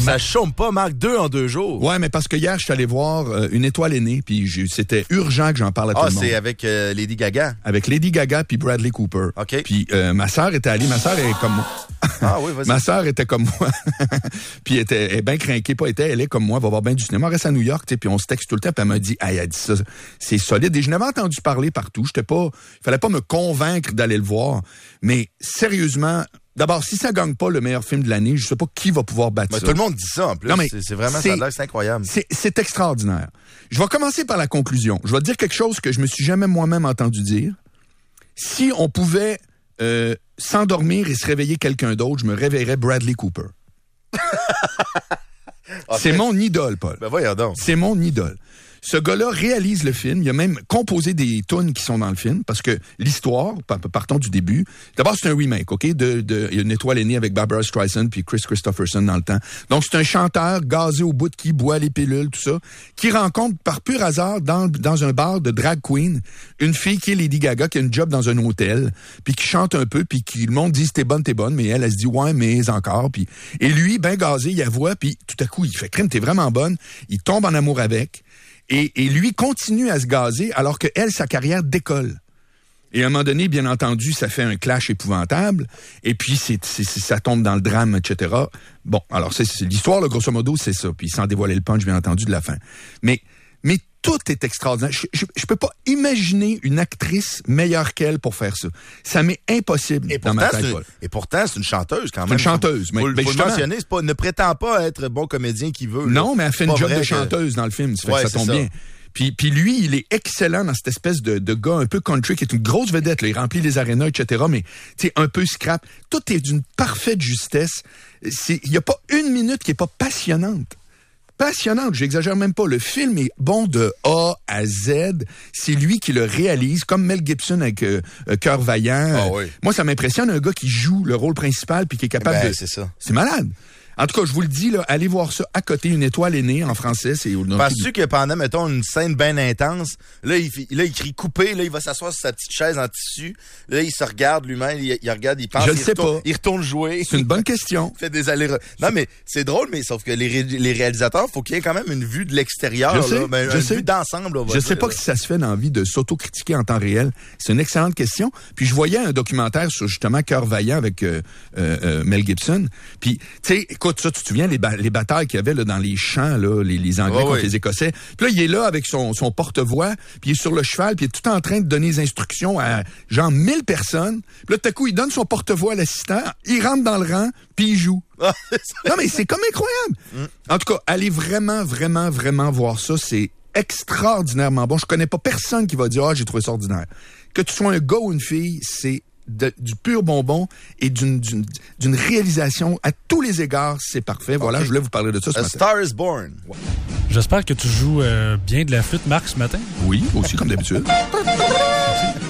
ça chôme pas, Marc, 2 en 2 jours. Ouais, mais parce que hier, je suis allé voir Une étoile est née, puis c'était urgent que j'en parle à tout le monde. Ah, c'est avec Lady Gaga? Avec Lady Gaga puis Bradley Cooper. OK. Puis ma sœur était allée, ma sœur est comme moi. Ah oui, vas-y. Ma sœur était comme moi. Puis elle est bien craquée, elle est comme moi, va voir bien du cinéma, on reste à New York, tu sais, puis on se texte tout le temps, puis elle m'a dit, elle a dit ça, c'est solide. Et je n'avais entendu parler partout, il fallait pas me convaincre d'aller le voir, mais sérieusement, d'abord, si ça gagne pas le meilleur film de l'année, je sais pas qui va pouvoir battre ça. Tout le monde dit ça, en plus. Non, mais c'est vraiment, ça a l'air, c'est incroyable. C'est extraordinaire. Je vais commencer par la conclusion. Je vais te dire quelque chose que je me suis jamais moi-même entendu dire. Si on pouvait s'endormir et se réveiller quelqu'un d'autre, je me réveillerais Bradley Cooper. Okay. C'est mon idole, Paul. Ben voyons donc. C'est mon idole. Ce gars-là réalise le film. Il a même composé des tunes qui sont dans le film parce que l'histoire, partons du début. D'abord, c'est un remake, OK? Une étoile est née avec Barbara Streisand puis Chris Christopherson dans le temps. Donc, c'est un chanteur gazé au bout de qui boit les pilules, tout ça, qui rencontre par pur hasard dans un bar de drag queen une fille qui est Lady Gaga, qui a une job dans un hôtel, puis qui chante un peu, puis qui le monde dit t'es bonne, mais elle se dit ouais, mais encore. Puis et lui, ben gazé, il la voit, puis tout à coup, il fait crime, t'es vraiment bonne. Il tombe en amour avec. Et lui continue à se gazer alors que elle, sa carrière décolle. Et à un moment donné, bien entendu, ça fait un clash épouvantable. Et puis, ça tombe dans le drame, etc. Bon, alors c'est l'histoire, là, grosso modo, c'est ça. Puis sans dévoiler le punch, bien entendu, de la fin. Mais tout est extraordinaire. Je peux pas imaginer une actrice meilleure qu'elle pour faire ça. Ça m'est impossible dans ma tête. Et pourtant, c'est une chanteuse quand même. C'est une chanteuse. Faut le mentionner, ne prétend pas être bon comédien qu'il veut. Non, mais elle fait une job de chanteuse dans le film. Ça fait que ça tombe bien. Puis lui, il est excellent dans cette espèce de gars un peu country qui est une grosse vedette. Là. Il remplit les arénas, etc. Mais tu sais, un peu scrap. Tout est d'une parfaite justesse. Il y a pas une minute qui est pas passionnante. Passionnante, j'exagère même pas. Le film est bon de A à Z. C'est lui qui le réalise, comme Mel Gibson avec Cœur vaillant. Ah oui. Moi, ça m'impressionne, un gars qui joue le rôle principal puis qui est capable de... c'est ça. C'est malade. En tout cas, je vous le dis, là, allez voir ça à côté. Une étoile est née en français. Penses-tu que pendant, mettons, une scène bien intense, là, il crie couper, là, il va s'asseoir sur sa petite chaise en tissu, là, il se regarde lui-même, il regarde, il pense, il retourne jouer. C'est une bonne question. Il fait des allers-retours. Non, mais c'est drôle, mais sauf que les réalisateurs, faut qu'il y ait quand même une vue de l'extérieur, une vue d'ensemble. Je sais pas si ça se fait dans la vie de s'auto-critiquer en temps réel. C'est une excellente question. Puis je voyais un documentaire sur justement Cœur vaillant avec Mel Gibson. Puis, tu sais, écoute, ça, tu te souviens, les batailles qu'il y avait là, dans les champs, là, les Anglais contre les Écossais. Puis là, il est là avec son porte-voix, puis il est sur le cheval, puis il est tout en train de donner des instructions à genre 1000 personnes. Puis là, tout à coup, il donne son porte-voix à l'assistant, il rentre dans le rang, puis il joue. Non, mais c'est comme incroyable. En tout cas, allez vraiment, vraiment, vraiment voir ça. C'est extraordinairement bon. Je connais pas personne qui va dire « Ah, j'ai trouvé ça ordinaire ». Que tu sois un gars ou une fille, c'est du pur bonbon et d'une réalisation à tous les égards, c'est parfait. Voilà, je voulais vous parler de ça ce matin. A Star is Born. Ouais. J'espère que tu joues bien de la flûte, Marc, ce matin. Oui, aussi comme d'habitude.